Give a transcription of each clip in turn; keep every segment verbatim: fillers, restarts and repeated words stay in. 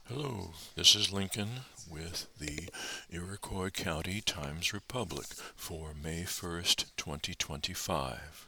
Hello, this is Lincoln with the Iroquois County Times-Republic for May first, twenty twenty-five.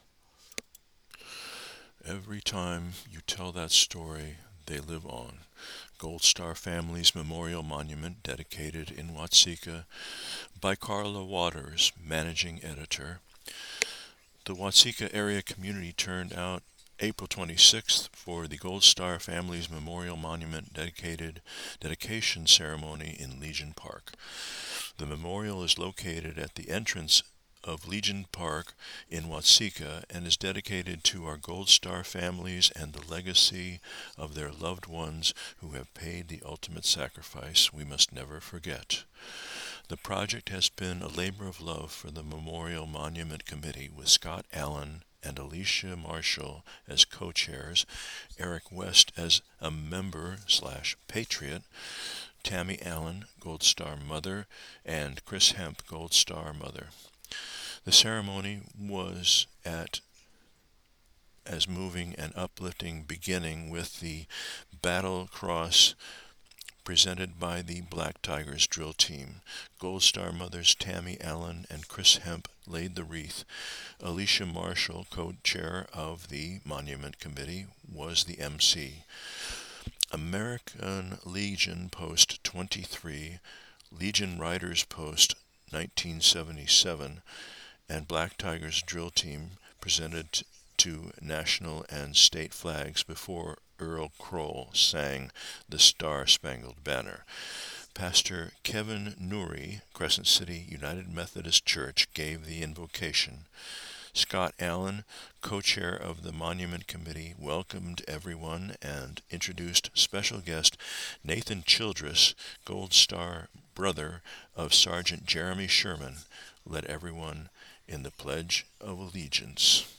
Every time you tell that story, they live on. Gold Star Family's Memorial Monument dedicated in Watseka by Carla Waters, managing editor. The Watseka area community turned out April twenty-sixth for the Gold Star Family's Memorial Monument dedicated dedication ceremony in Legion Park. The memorial is located at the entrance of Legion Park in Watseka and is dedicated to our Gold Star families and the legacy of their loved ones who have paid the ultimate sacrifice we must never forget. The project has been a labor of love for the Memorial Monument Committee, with Scott Allen and Alicia Marshall as co-chairs, Eric West as a member slash patriot, Tammy Allen, Gold Star Mother, and Chris Hemp, Gold Star Mother. The ceremony was at as moving and uplifting beginning with the Battle Cross presented by the Black Tigers drill team. Gold Star Mothers Tammy Allen and Chris Hemp laid the wreath. Alicia Marshall, co-chair of the Monument Committee, was the M C. American Legion Post twenty-three, Legion Riders Post nineteen seventy-seven, and Black Tigers drill team presented to national and state flags before Earl Kroll sang the Star-Spangled Banner. Pastor Kevin Nuri, Crescent City United Methodist Church, gave the invocation. Scott Allen, co-chair of the Monument Committee, welcomed everyone and introduced special guest Nathan Childress, Gold Star brother of Sergeant Jeremy Sherman, led everyone in the Pledge of Allegiance.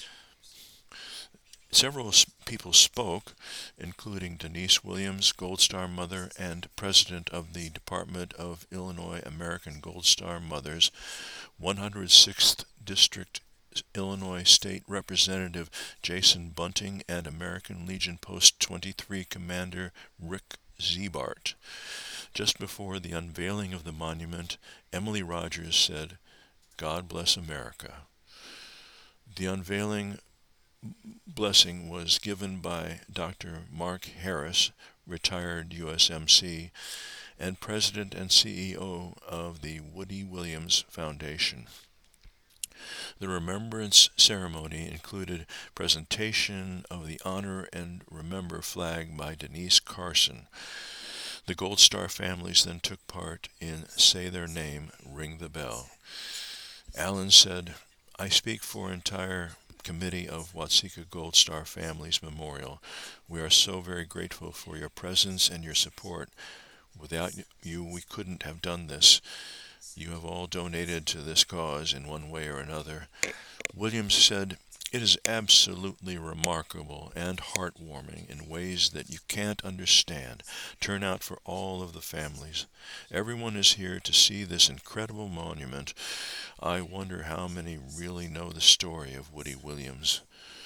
Several people spoke, including Denise Williams, Gold Star Mother and President of the Department of Illinois American Gold Star Mothers, one hundred sixth District Illinois State Representative Jason Bunting, and American Legion Post twenty-three Commander Rick Ziebart. Just before the unveiling of the monument, Emily Rogers said, "God bless America." The unveiling blessing was given by Doctor Mark Harris, retired U S M C, and President and C E O of the Woody Williams Foundation. The remembrance ceremony included presentation of the Honor and Remember flag by Denise Carson. The Gold Star families then took part in Say Their Name, Ring the Bell. Allen said, "I speak for entire committee of Watseka Gold Star Families Memorial. We are so very grateful for your presence and your support. Without you, we couldn't have done this. You have all donated to this cause in one way or another." Williams said, "It is absolutely remarkable and heartwarming in ways that you can't understand. Turn out for all of the families. Everyone is here to see this incredible monument. I wonder how many really know the story of Woody Williams."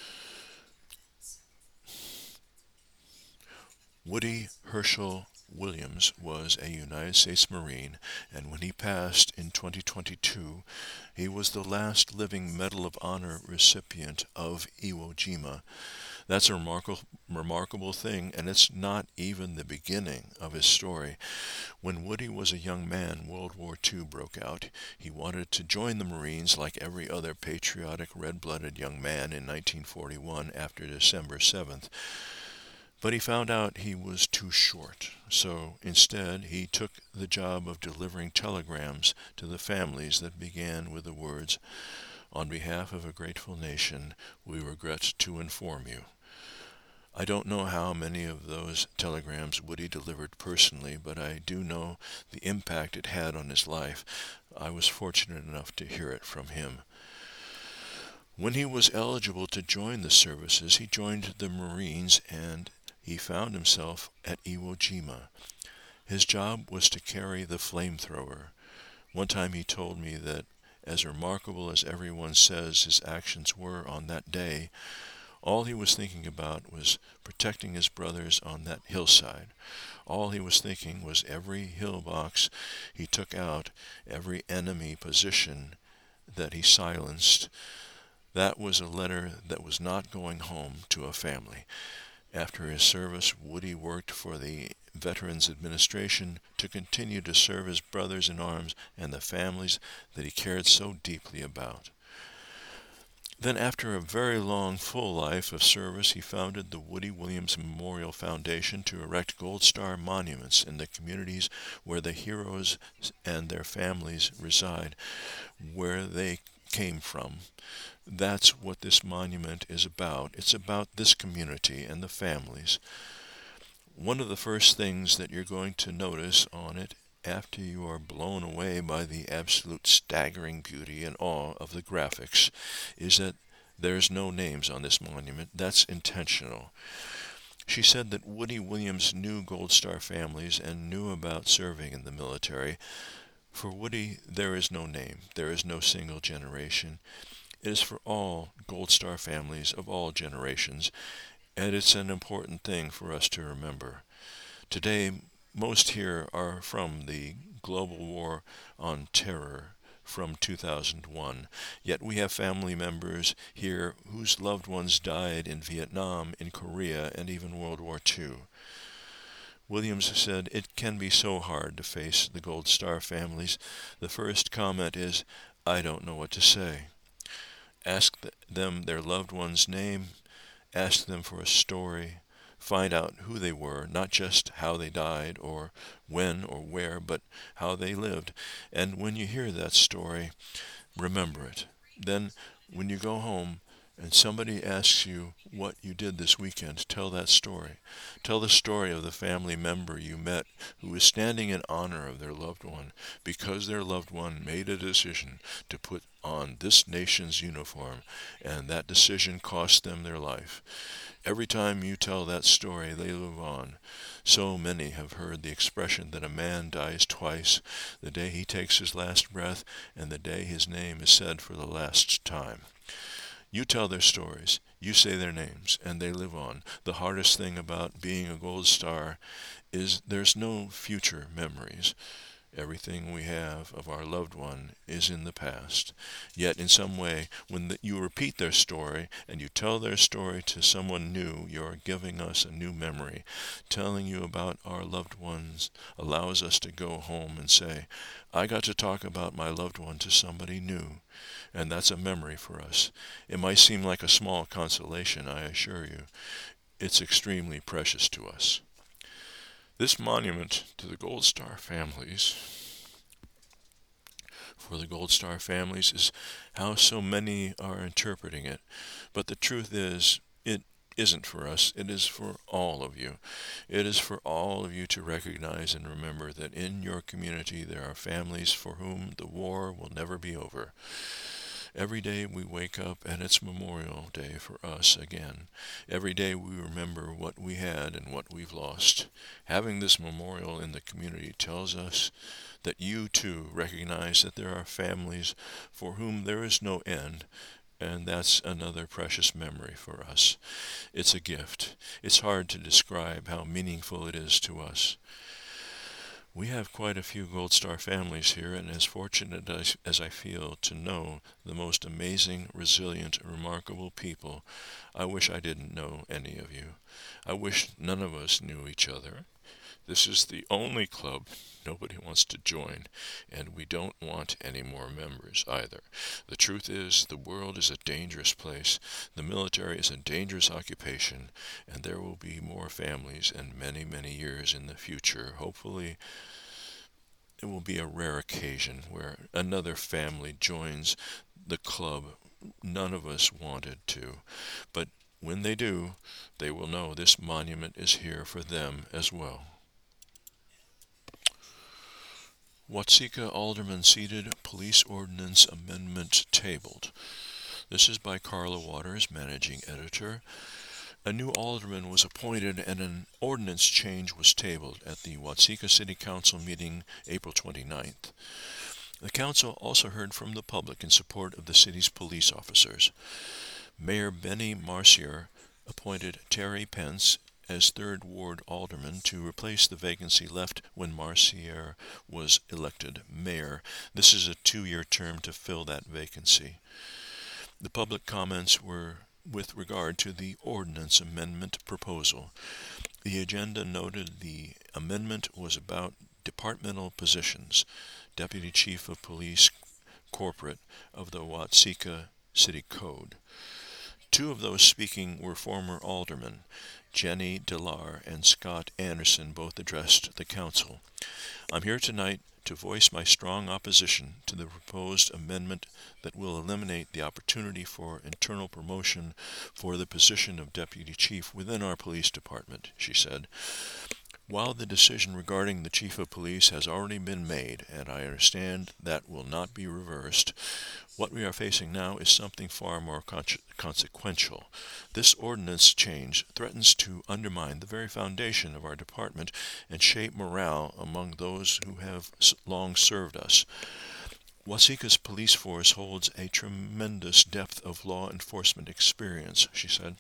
Woody Herschel Williams was a United States Marine, and when he passed in twenty twenty-two, he was the last living Medal of Honor recipient of Iwo Jima. That's a remarkable, remarkable thing, and it's not even the beginning of his story. When Woody was a young man, World War Two broke out. He wanted to join the Marines like every other patriotic, red-blooded young man in nineteen forty-one after December seventh. But he found out he was too short, so instead he took the job of delivering telegrams to the families that began with the words, "On behalf of a grateful nation, we regret to inform you." I don't know how many of those telegrams Woody delivered personally, but I do know the impact it had on his life. I was fortunate enough to hear it from him. When he was eligible to join the services, he joined the Marines, and he found himself at Iwo Jima. His job was to carry the flamethrower. One time he told me that, as remarkable as everyone says his actions were on that day, All he was thinking about was protecting his brothers on that hillside. All he was thinking was every hill box he took out, every enemy position that he silenced. That was a letter that was not going home to a family. After his service, Woody worked for the Veterans Administration to continue to serve his brothers in arms and the families that he cared so deeply about. Then, after a very long, full life of service, he founded the Woody Williams Memorial Foundation to erect Gold Star monuments in the communities where the heroes and their families reside, where they came from. That's what this monument is about. It's about this community and the families. One of the first things that you're going to notice on it after you are blown away by the absolute staggering beauty and awe of the graphics is that there's no names on this monument. That's intentional. She said that Woody Williams knew Gold Star families and knew about serving in the military. For Woody, there is no name. There is no single generation. It is for all Gold Star families of all generations, and it's an important thing for us to remember. Today, most here are from the global war on terror from two thousand one, yet we have family members here whose loved ones died in Vietnam, in Korea, and even World War Two. Williams said, "It can be so hard to face the Gold Star families. The first comment is, 'I don't know what to say.' Ask them their loved one's name, ask them for a story, find out who they were, not just how they died or when or where, but how they lived. And when you hear that story, remember it. Then when you go home and somebody asks you what you did this weekend, tell that story. Tell the story of the family member you met who was standing in honor of their loved one because their loved one made a decision to put on this nation's uniform, and that decision cost them their life. Every time you tell that story, they live on. So many have heard the expression that a man dies twice, the day he takes his last breath and the day his name is said for the last time. You tell their stories, you say their names, and they live on. The hardest thing about being a Gold Star is there's no future memories. Everything we have of our loved one is in the past. Yet in some way, when the, you repeat their story and you tell their story to someone new, you're giving us a new memory. Telling you about our loved ones allows us to go home and say, I got to talk about my loved one to somebody new. And that's a memory for us. It might seem like a small consolation, I assure you. It's extremely precious to us. This monument to the Gold Star families, for the Gold Star families, is how so many are interpreting it. But the truth is, it isn't for us. It is for all of you. It is for all of you to recognize and remember that in your community there are families for whom the war will never be over. Every day we wake up and it's Memorial Day for us again. Every day we remember what we had and what we've lost. Having this memorial in the community tells us that you too recognize that there are families for whom there is no end, and that's another precious memory for us. It's a gift. It's hard to describe how meaningful it is to us. We have quite a few Gold Star families here, and as fortunate as, as I feel to know the most amazing, resilient, remarkable people, I wish I didn't know any of you. I wish none of us knew each other. This is the only club nobody wants to join, and we don't want any more members either. The truth is, the world is a dangerous place, the military is a dangerous occupation, and there will be more families and many, many years in the future. Hopefully, it will be a rare occasion where another family joins the club none of us wanted to, but when they do, they will know this monument is here for them as well. Watseka Alderman seated, Police Ordinance Amendment tabled. This is by Carla Waters, Managing Editor. A new alderman was appointed and an ordinance change was tabled at the Watseka City Council meeting April twenty-ninth. The council also heard from the public in support of the city's police officers. Mayor Benny Marcier appointed Terry Pence as third Ward Alderman to replace the vacancy left when Marcier was elected mayor. This is a two-year term to fill that vacancy. The public comments were with regard to the ordinance amendment proposal. The agenda noted the amendment was about departmental positions, Deputy Chief of Police Corporate of the Watseka City Code. Two of those speaking were former aldermen. Jenny Delar and Scott Anderson both addressed the council. I'm here tonight to voice my strong opposition to the proposed amendment that will eliminate the opportunity for internal promotion for the position of deputy chief within our police department, she said. While the decision regarding the chief of police has already been made, and I understand that will not be reversed, what we are facing now is something far more con- consequential. This ordinance change threatens to undermine the very foundation of our department and shape morale among those who have long served us. Watseka's police force holds a tremendous depth of law enforcement experience, she said.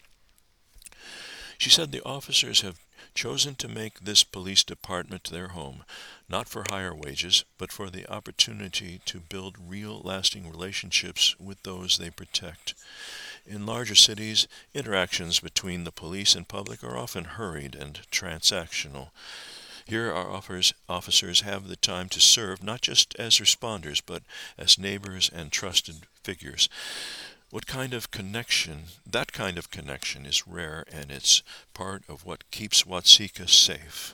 She said the officers have chosen to make this police department their home, not for higher wages, but for the opportunity to build real, lasting relationships with those they protect. In larger cities, interactions between the police and public are often hurried and transactional. Here, our officers have the time to serve not just as responders, but as neighbors and trusted figures. What kind of connection, that kind of connection is rare, and it's part of what keeps Watseka safe.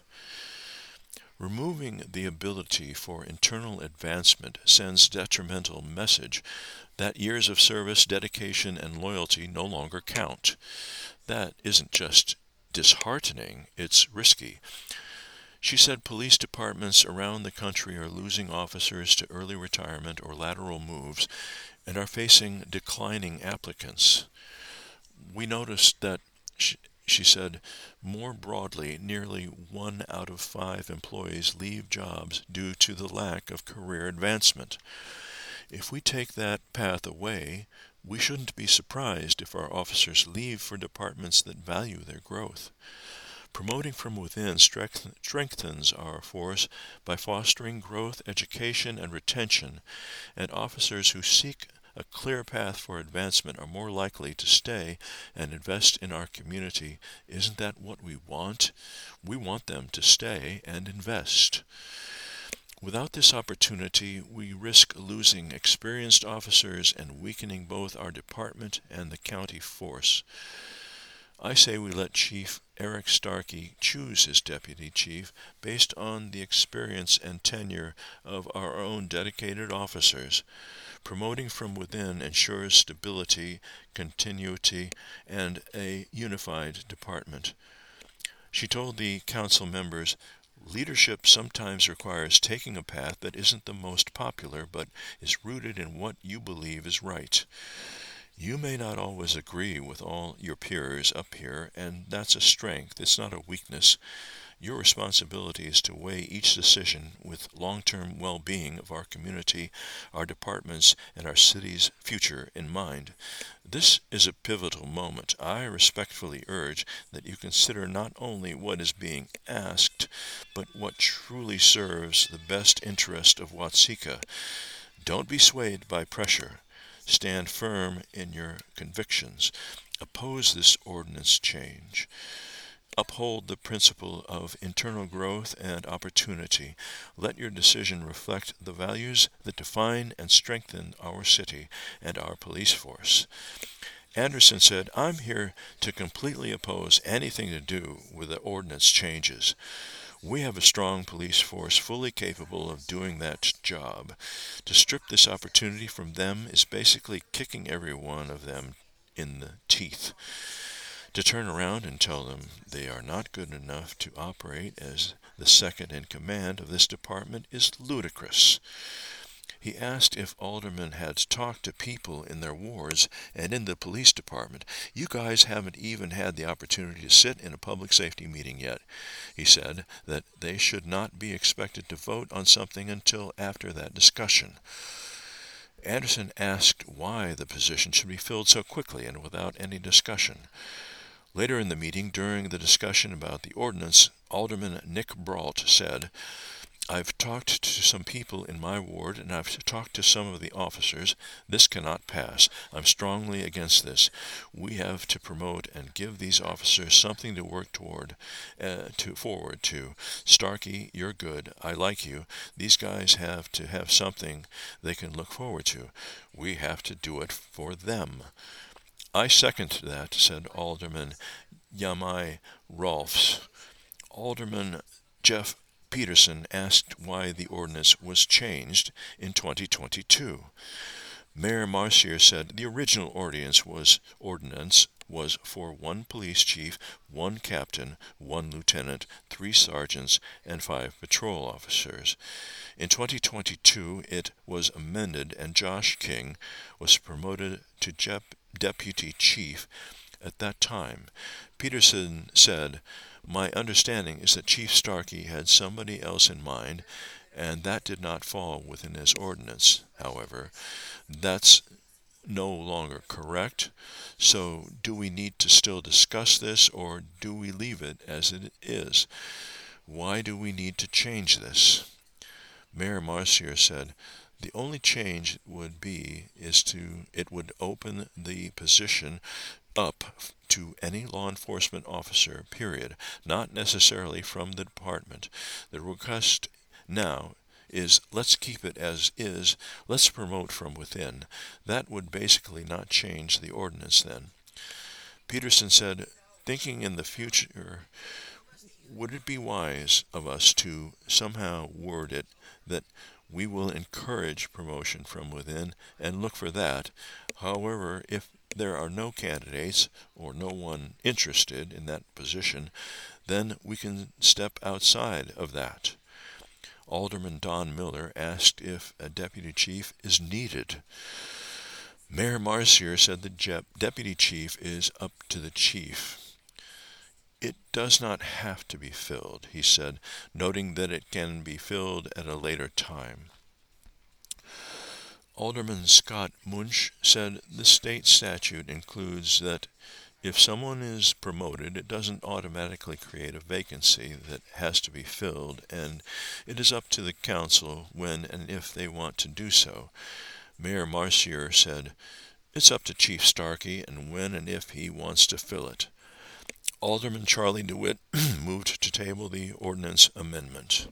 Removing the ability for internal advancement sends detrimental message that years of service, dedication, and loyalty no longer count. That isn't just disheartening, it's risky. She said police departments around the country are losing officers to early retirement or lateral moves and are facing declining applicants. We noticed that, she, she said, more broadly, nearly one out of five employees leave jobs due to the lack of career advancement. If we take that path away, we shouldn't be surprised if our officers leave for departments that value their growth. Promoting from within strengthens our force by fostering growth, education, and retention, and officers who seek a clear path for advancement are more likely to stay and invest in our community. Isn't that what we want? We want them to stay and invest. Without this opportunity, we risk losing experienced officers and weakening both our department and the county force. I say we let Chief Eric Starkey choose his deputy chief based on the experience and tenure of our own dedicated officers. Promoting from within ensures stability, continuity, and a unified department. She told the council members, leadership sometimes requires taking a path that isn't the most popular, but is rooted in what you believe is right. You may not always agree with all your peers up here, and that's a strength, it's not a weakness. Your responsibility is to weigh each decision with long-term well-being of our community, our departments, and our city's future in mind. This is a pivotal moment. I respectfully urge that you consider not only what is being asked, but what truly serves the best interest of Watseka. Don't be swayed by pressure. Stand firm in your convictions. Oppose this ordinance change. Uphold the principle of internal growth and opportunity. Let your decision reflect the values that define and strengthen our city and our police force. Anderson said, I'm here to completely oppose anything to do with the ordinance changes. We have a strong police force fully capable of doing that job. To strip this opportunity from them is basically kicking every one of them in the teeth. To turn around and tell them they are not good enough to operate as the second in command of this department is ludicrous. He asked if aldermen had talked to people in their wards and in the police department. You guys haven't even had the opportunity to sit in a public safety meeting yet. He said that they should not be expected to vote on something until after that discussion. Anderson asked why the position should be filled so quickly and without any discussion. Later in the meeting, during the discussion about the ordinance, Alderman Nick Brault said, "I've talked to some people in my ward, and I've talked to some of the officers. This cannot pass. I'm strongly against this. We have to promote and give these officers something to work toward, uh, to forward to. Starkey, you're good. I like you. These guys have to have something they can look forward to. We have to do it for them." "I second that," said Alderman Yamai Rolfs. Alderman Jeff Peterson asked why the ordinance was changed in twenty twenty-two. Mayor Marcier said the original ordinance was ordinance was for one police chief, one captain, one lieutenant, three sergeants, and five patrol officers. In twenty twenty-two, it was amended, and Josh King was promoted to Jep- deputy chief at that time. Peterson said, "My understanding is that Chief Starkey had somebody else in mind, and that did not fall within his ordinance. However, that's no longer correct. So do we need to still discuss this, or do we leave it as it is? Why do we need to change this?" Mayor Marcier said, "The only change would be is to it would open the position up to any law enforcement officer, period, not necessarily from the department. The request now is, let's keep it as is, let's promote from within. That would basically not change the ordinance then." Peterson said, "Thinking in the future, would it be wise of us to somehow word it that we will encourage promotion from within and look for that? However, if there are no candidates or no one interested in that position, then we can step outside of that." Alderman Don Miller asked if a deputy chief is needed. Mayor Marcier said the je- deputy chief is up to the chief. "It does not have to be filled," he said, noting that it can be filled at a later time. Alderman Scott Munch said the state statute includes that if someone is promoted, it doesn't automatically create a vacancy that has to be filled, and it is up to the council when and if they want to do so. Mayor Marcier said, "It's up to Chief Starkey and when and if he wants to fill it." Alderman Charlie DeWitt moved to table the ordinance amendment.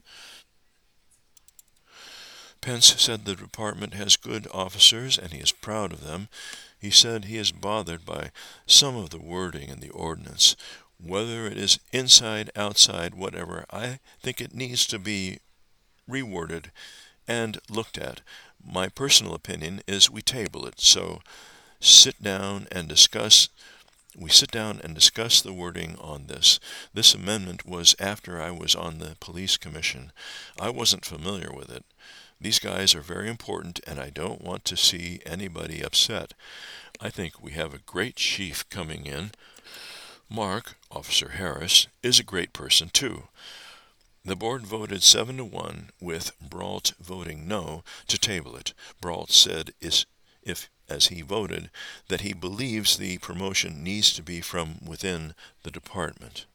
Pence said the department has good officers and he is proud of them. He said he is bothered by some of the wording in the ordinance. Whether it is inside, outside, whatever, I think it needs to be reworded and looked at. My personal opinion is we table it, so sit down and discuss We sit down and discuss the wording on this. This amendment was after I was on the police commission. I wasn't familiar with it. These guys are very important, and I don't want to see anybody upset. I think we have a great chief coming in. Mark, Officer Harris, is a great person too." The board voted seven to one, with Brault voting no, to table it. Brault said is, if, as he voted, that he believes the promotion needs to be from within the department.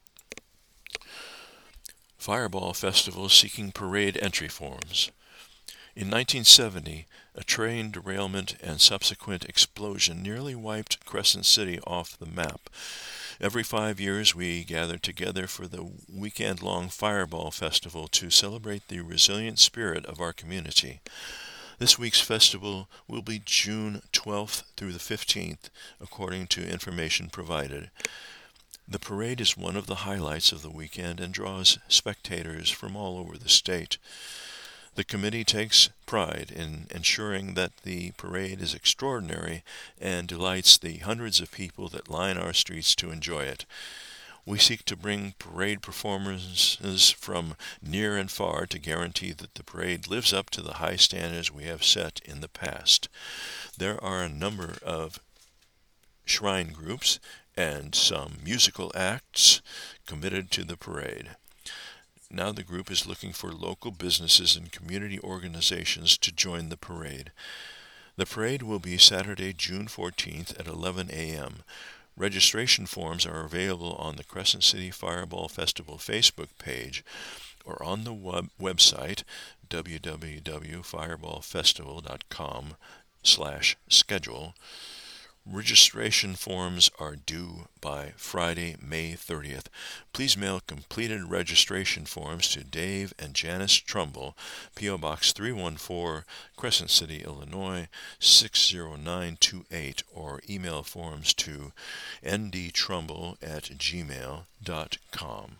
Fireball Festival seeking parade entry forms. In nineteen seventy, a train derailment and subsequent explosion nearly wiped Crescent City off the map. Every five years we gather together for the weekend-long Fireball Festival to celebrate the resilient spirit of our community. This week's festival will be June twelfth through the fifteenth, according to information provided. The parade is one of the highlights of the weekend and draws spectators from all over the state. The committee takes pride in ensuring that the parade is extraordinary and delights the hundreds of people that line our streets to enjoy it. We seek to bring parade performances from near and far to guarantee that the parade lives up to the high standards we have set in the past. There are a number of shrine groups and some musical acts committed to the parade. Now the group is looking for local businesses and community organizations to join the parade. The parade will be Saturday, June fourteenth at eleven a m Registration forms are available on the Crescent City Fireball Festival Facebook page or on the web website w w w dot fireball festival dot com slash schedule. Registration forms are due by Friday, May thirtieth. Please mail completed registration forms to Dave and Janice Trumbull, P O. Box three one four, Crescent City, Illinois six zero nine two eight, or email forms to n d trumbull at gmail dot com.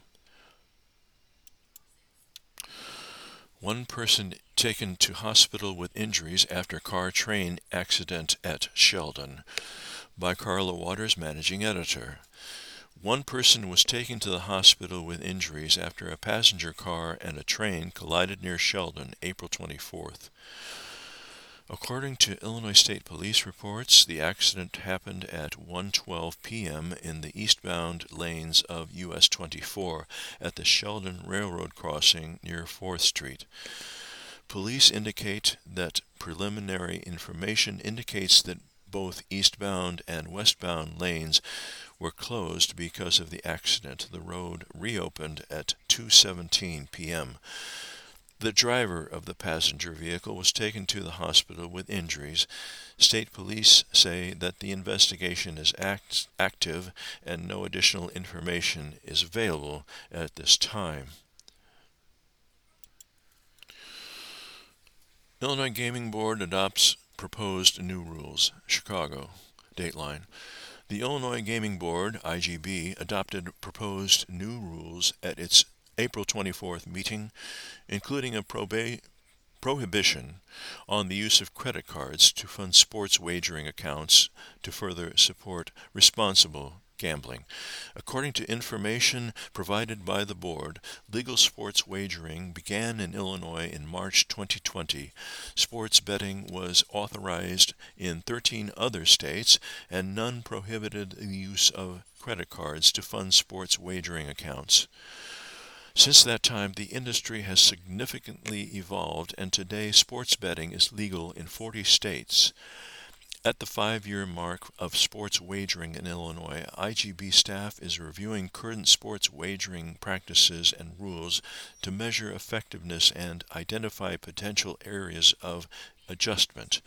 One person taken to hospital with injuries after car-train accident at Sheldon. By Carla Waters, Managing Editor. One person was taken to the hospital with injuries after a passenger car and a train collided near Sheldon, April twenty-fourth. According to Illinois State Police reports, the accident happened at one twelve p m in the eastbound lanes of U S twenty-four at the Sheldon Railroad crossing near fourth street. Police indicate that preliminary information indicates that both eastbound and westbound lanes were closed because of the accident. The road reopened at two seventeen p m The driver of the passenger vehicle was taken to the hospital with injuries. State police say that the investigation is act active and no additional information is available at this time. Illinois Gaming Board adopts proposed new rules. Chicago. Dateline. The Illinois Gaming Board, I G B, adopted proposed new rules at its April twenty-fourth meeting, including a proba- prohibition on the use of credit cards to fund sports wagering accounts to further support responsible gambling. According to information provided by the board, legal sports wagering began in Illinois in March twenty twenty. Sports betting was authorized in thirteen other states, and none prohibited the use of credit cards to fund sports wagering accounts. Since that time, the industry has significantly evolved, and today sports betting is legal in forty states. At the five-year mark of sports wagering in Illinois, I G B staff is reviewing current sports wagering practices and rules to measure effectiveness and identify potential areas of adjustment.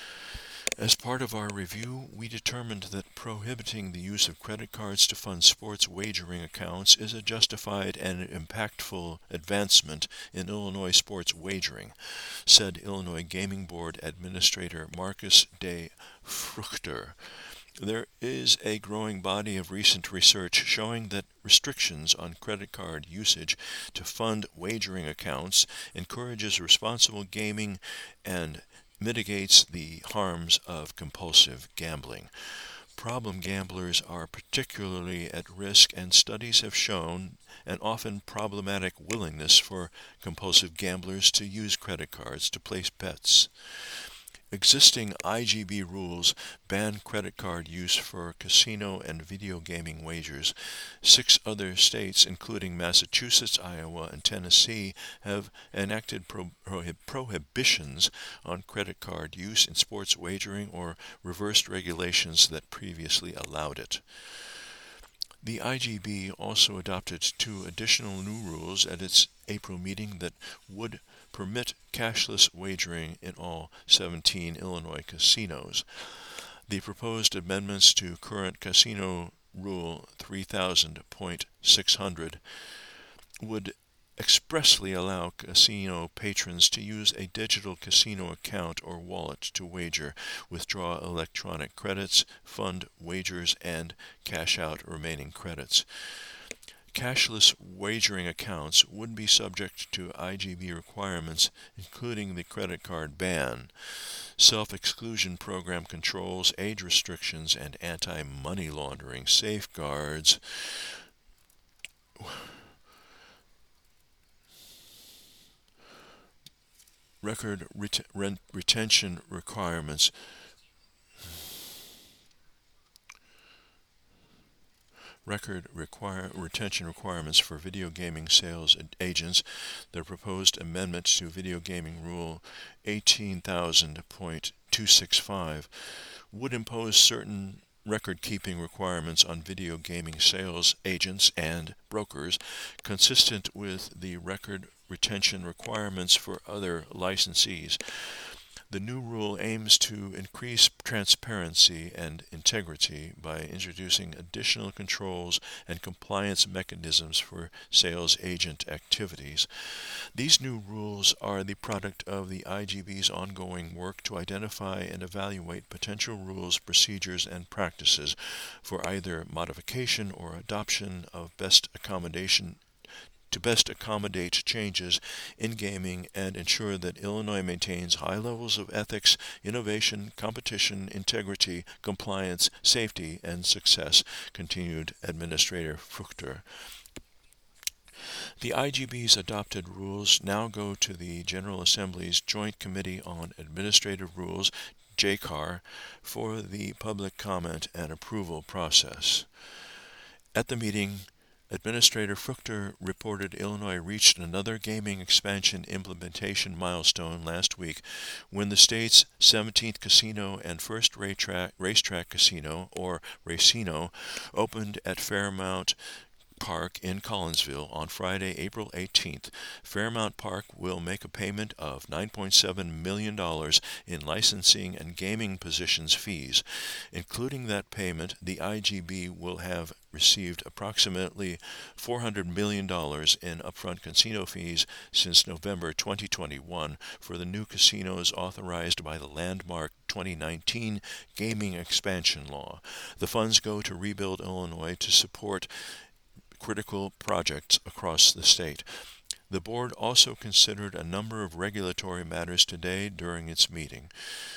As part of our review, we determined that prohibiting the use of credit cards to fund sports wagering accounts is a justified and impactful advancement in Illinois sports wagering, said Illinois Gaming Board Administrator Marcus de Fruchter. There is a growing body of recent research showing that restrictions on credit card usage to fund wagering accounts encourages responsible gaming and mitigates the harms of compulsive gambling. Problem gamblers are particularly at risk, and studies have shown an often problematic willingness for compulsive gamblers to use credit cards to place bets. Existing I G B rules ban credit card use for casino and video gaming wagers. Six other states, including Massachusetts, Iowa, and Tennessee, have enacted pro- prohib- prohibitions on credit card use in sports wagering or reversed regulations that previously allowed it. The I G B also adopted two additional new rules at its April meeting that would permit cashless wagering in all seventeen Illinois casinos. The proposed amendments to current Casino Rule three thousand point six hundred would expressly allow casino patrons to use a digital casino account or wallet to wager, withdraw electronic credits, fund wagers, and cash out remaining credits. Cashless wagering accounts would be subject to I G B requirements, including the credit card ban, self-exclusion program controls, age restrictions, and anti-money laundering safeguards. Record ret- rent retention requirements. Record require, retention requirements for video gaming sales agents. The proposed amendment to Video Gaming Rule eighteen thousand point two sixty-five would impose certain record-keeping requirements on video gaming sales agents and brokers, consistent with the record retention requirements for other licensees. The new rule aims to increase transparency and integrity by introducing additional controls and compliance mechanisms for sales agent activities. These new rules are the product of the I G B's ongoing work to identify and evaluate potential rules, procedures, and practices for either modification or adoption of best accommodation to best accommodate changes in gaming and ensure that Illinois maintains high levels of ethics, innovation, competition, integrity, compliance, safety, and success, continued Administrator Fruchter. The I G B's adopted rules now go to the General Assembly's Joint Committee on Administrative Rules, J C A R, for the public comment and approval process. At the meeting, Administrator Fruchter reported Illinois reached another gaming expansion implementation milestone last week when the state's seventeenth casino and first racetrack, racetrack casino, or Racino, opened at Fairmount Park in Collinsville on Friday, April eighteenth. Fairmount Park will make a payment of nine point seven million dollars in licensing and gaming positions fees. Including that payment, the I G B will have received approximately four hundred million dollars in upfront casino fees since November twenty twenty-one for the new casinos authorized by the landmark twenty nineteen Gaming Expansion Law. The funds go to Rebuild Illinois to support critical projects across the state. The board also considered a number of regulatory matters today during its meeting.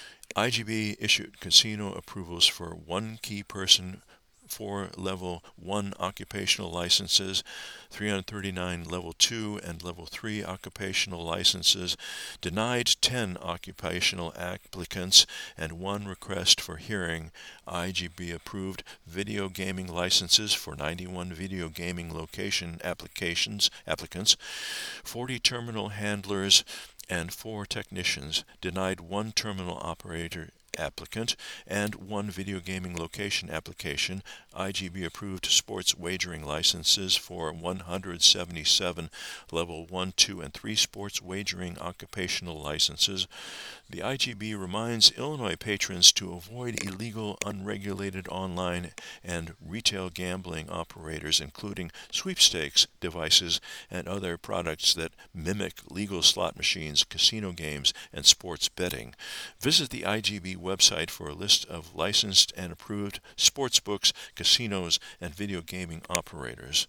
I G B issued casino approvals for one key person, four level one occupational licenses, three hundred thirty-nine level two and level three occupational licenses, denied ten occupational applicants, and one request for hearing. I G B approved video gaming licenses for ninety-one video gaming location applications applicants, forty terminal handlers, and four technicians, denied one terminal operator applicant and one video gaming location application. I G B approved sports wagering licenses for one hundred seventy-seven level one, two, and three sports wagering occupational licenses. The I G B reminds Illinois patrons to avoid illegal, unregulated online and retail gambling operators, including sweepstakes devices and other products that mimic legal slot machines, casino games, and sports betting. Visit the I G B website for a list of licensed and approved sportsbooks, casinos, and video gaming operators.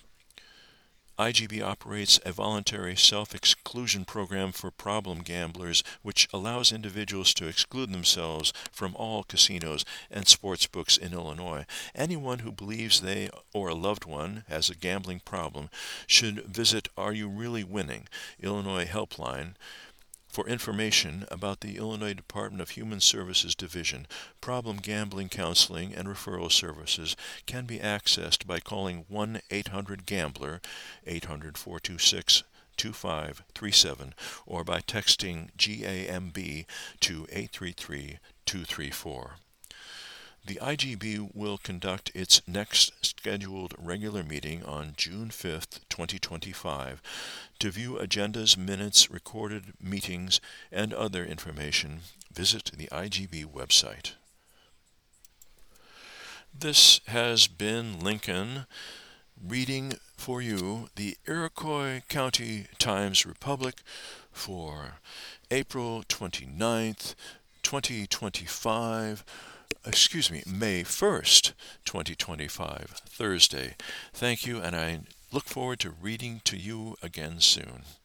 I G B operates a voluntary self-exclusion program for problem gamblers, which allows individuals to exclude themselves from all casinos and sportsbooks in Illinois. Anyone who believes they or a loved one has a gambling problem should visit Are You Really Winning? Illinois Helpline for information about the Illinois Department of Human Services Division. Problem gambling counseling and referral services can be accessed by calling one eight hundred gambler, eight hundred, four two six, two five three seven, or by texting G A M B to eight three three, two three four. The I G B will conduct its next scheduled regular meeting on June fifth, twenty twenty-five. To view agendas, minutes, recorded meetings, and other information, visit the I G B website. This has been Lincoln reading for you the Iroquois County Times-Republic for April twenty-ninth, twenty twenty-five. Excuse me, May first, twenty twenty-five, Thursday. Thank you, and I look forward to reading to you again soon.